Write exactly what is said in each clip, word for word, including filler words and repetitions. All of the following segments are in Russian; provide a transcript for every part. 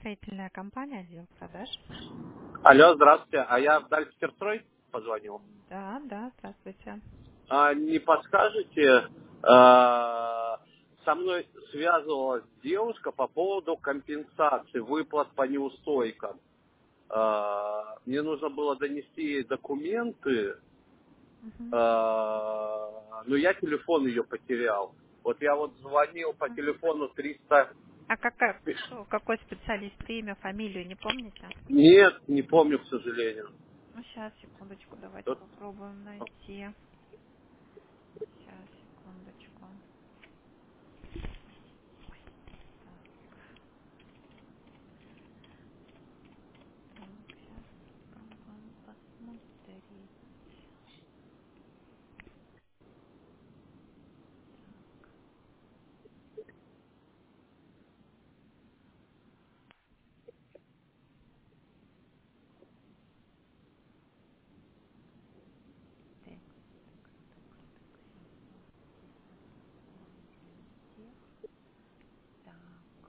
Строительная компания, отдел продаж. Алло, здравствуйте. А я в Дальсперстрой позвонил. Да, да, здравствуйте. А не подскажете, а, со мной связывалась девушка по поводу компенсации, выплат по неустойкам. А, мне нужно было донести ей документы, Мгм. а, но я телефон ее потерял. Вот я вот звонил по телефону триста. А какая, кто, какой специалист, имя, фамилию, не помните? Нет, не помню, к сожалению. Ну, сейчас, секундочку, давайте Вот. попробуем найти. Сейчас, секундочку. Так, так, сейчас попробуем посмотреть. Так, сейчас я здесь посмотрим. Тех. Так.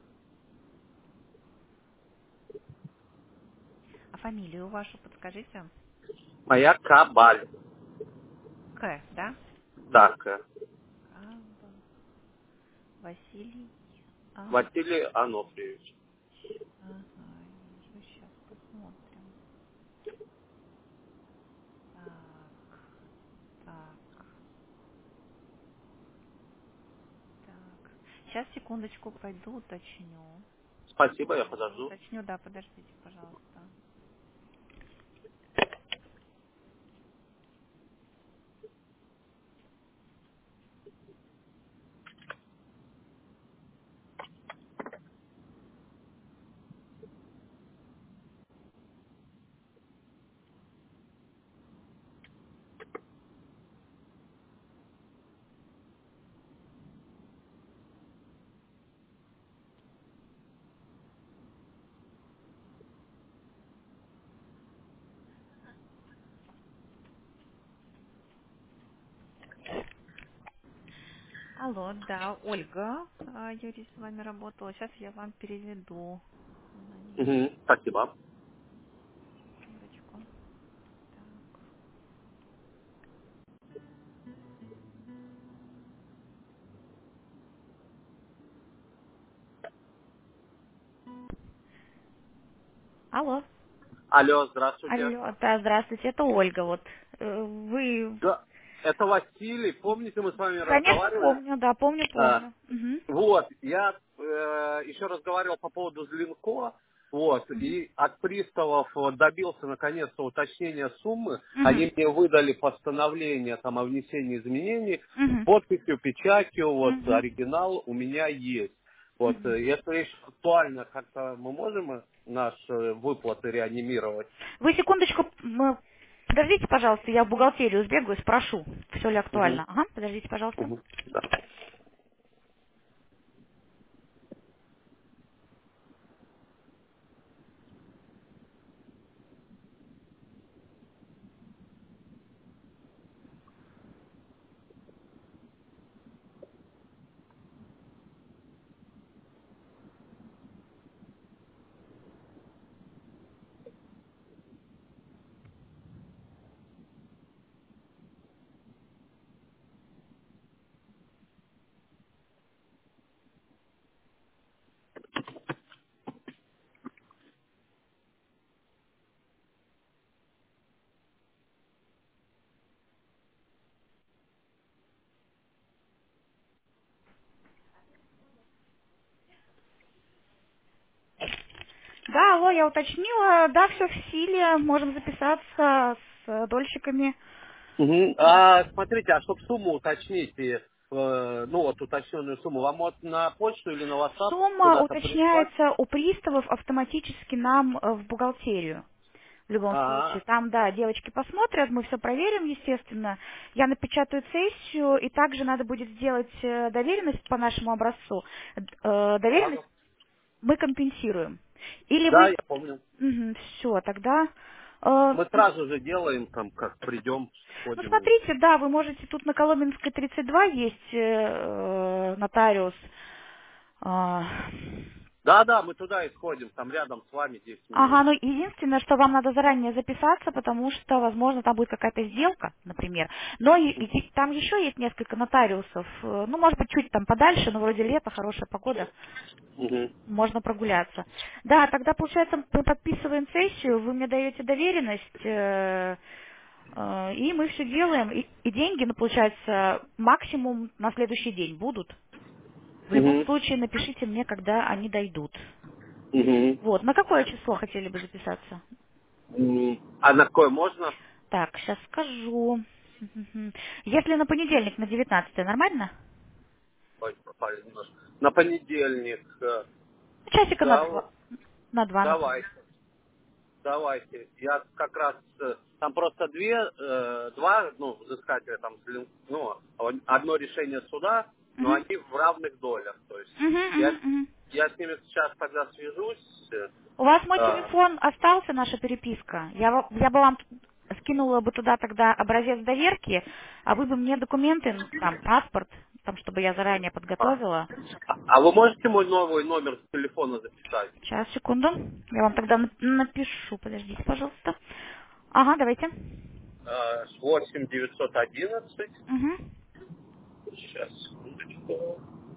А фамилию вашу подскажите? Моя Кабаль. К, да? Так, Каба. Василий. А, Василий Анофриевич. ага, вижу, сейчас посмотрим. Так, так, так. Сейчас, секундочку, пойду уточню. Спасибо, я Пойду подожду. уточню, да, подождите, пожалуйста. Алло, да, Ольга, а, Юрий с вами работала. Сейчас я вам переведу на нее. Мгм, спасибо. Секундочку. Так. Алло. Алло, здравствуйте. Алло, да, здравствуйте, это Ольга. Вот э, вы, Да, это Василий. Помните, мы с вами конечно, разговаривали? помню, да, помню, А, помню. Угу. вот, я э, еще разговаривал по поводу Зеленко, вот, Угу. и от приставов вот добился наконец-то уточнения суммы. Угу. Они мне выдали постановление там о внесении изменений с Угу. подписью, печатью, вот, Угу. оригинал у меня есть. Вот, Угу. э, если еще актуально, как-то мы можем э, наши выплаты реанимировать? Вы секундочку, м, подождите, пожалуйста, я в бухгалтерию сбегаю, спрошу, все ли Мгм, актуально. Ага, подождите, пожалуйста. мгм, да. Да, алло, я уточнила, да, все в силе, можем записаться с э, дольщиками. Мгм. А, смотрите, а чтобы сумму уточнить, и, э, ну вот уточненную сумму, вам вот на почту или на WhatsApp Сумма куда-то прислать? уточняется у приставов автоматически нам э, в бухгалтерию. В любом случае, А, там, да, девочки посмотрят, мы все проверим, естественно. Я напечатаю сессию, и также надо будет сделать э, доверенность по нашему образцу. Д- э, доверенность ладно. мы компенсируем. Или Да, вы... я помню. Все, тогда... э, Мы сразу же делаем, там, как придем, ну, сходим. смотрите, да, вы можете, тут на Коломенской тридцать два есть э, э, нотариус. А, Да, да, мы туда и сходим, там рядом с вами десять минут. Ага, ну единственное, что вам надо заранее записаться, потому что, возможно, там будет какая-то сделка, например. Но и, и там еще есть несколько нотариусов. э, Ну, может быть, чуть там подальше, но вроде лето, хорошая погода, Угу. можно прогуляться. Да, тогда, получается, мы подписываем сессию, вы мне даете доверенность, э, э, и мы все делаем. И, и деньги, ну, получается, максимум на следующий день будут. В любом Угу. случае, напишите мне, когда они дойдут. Угу. Вот, на какое число хотели бы записаться? А на какое можно? Так, сейчас скажу. Мгм. Если на понедельник, на девятнадцатое, нормально? Ой, пропали немножко. На понедельник. э, Часика на Да, два, на два, например. давайте. Давайте. Я как раз э, там просто две, э, два, ну, взыскателя там, блин, ну, он- одно решение суда, но Мгм. они в равных долях. То есть Мгм, я, мгм, мгм. я с ними сейчас тогда свяжусь. э, У вас мой а, телефон остался, наша переписка. Я, во- я бы вам скинула бы туда тогда образец доверки, а вы бы мне документы, ну, там, паспорт, там, чтобы я заранее а, подготовила. а вы можете мой новый номер телефона записать? Сейчас, секунду. Я вам тогда нап- напишу. Подождите, пожалуйста. Ага, давайте. Э, восемь девятьсот одиннадцать. Угу. Сейчас, секундочку.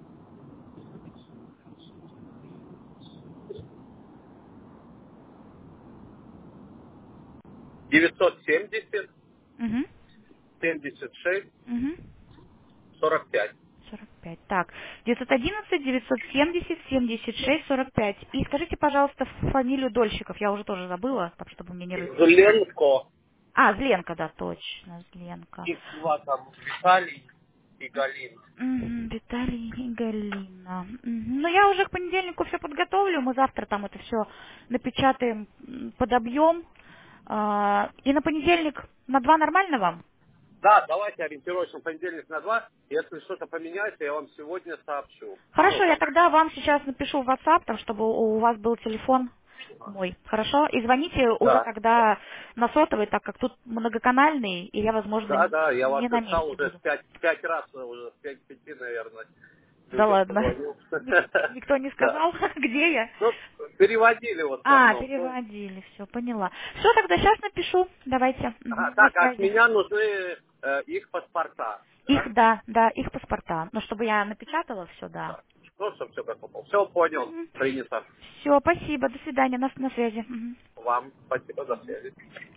девятьсот семьдесят Угу. семьдесят шесть Угу. сорок пять. сорок пять. Так, девятьсот одиннадцать девятьсот семьдесят семьдесят шесть сорок пять. И скажите, пожалуйста, фамилию дольщиков. Я уже тоже забыла, так чтобы мне не рыть. Зеленко. А, Зленко, да, точно, Зленко. Их два там, Виталий и Галина. Мгм, Виталий и Галина. Мгм. Ну, я уже к понедельнику все подготовлю. Мы завтра там это все напечатаем, м, подобьем. А, И на понедельник на два нормально вам? Да, давайте ориентировочно понедельник на два. Если что-то поменяется, я вам сегодня сообщу. Ну, Хорошо, я там, тогда вам сейчас напишу в WhatsApp, там, чтобы у у вас был телефон мой. Хорошо? И звоните уже да. тогда на сотовый, так как тут многоканальный, и я, возможно, Да, н- да, я вас не на искал месте уже буду. пять, пять раз, уже в пять пяти, наверное, Да людям ладно. позвонил. Ник- Никто не Да. сказал, где я. Ну, переводили в А, основном. Ну, переводили, все, поняла. Все, тогда сейчас напишу. Давайте. а, Мгм, на так, от связи. меня нужны э, их паспорта. Да? Их, да, да, их паспорта. Ну, чтобы я напечатала все, да. Да. Ну, чтобы все как попало. Все понял, принято. Все, спасибо, до свидания, на, на связи. Мгм. Вам спасибо за связь.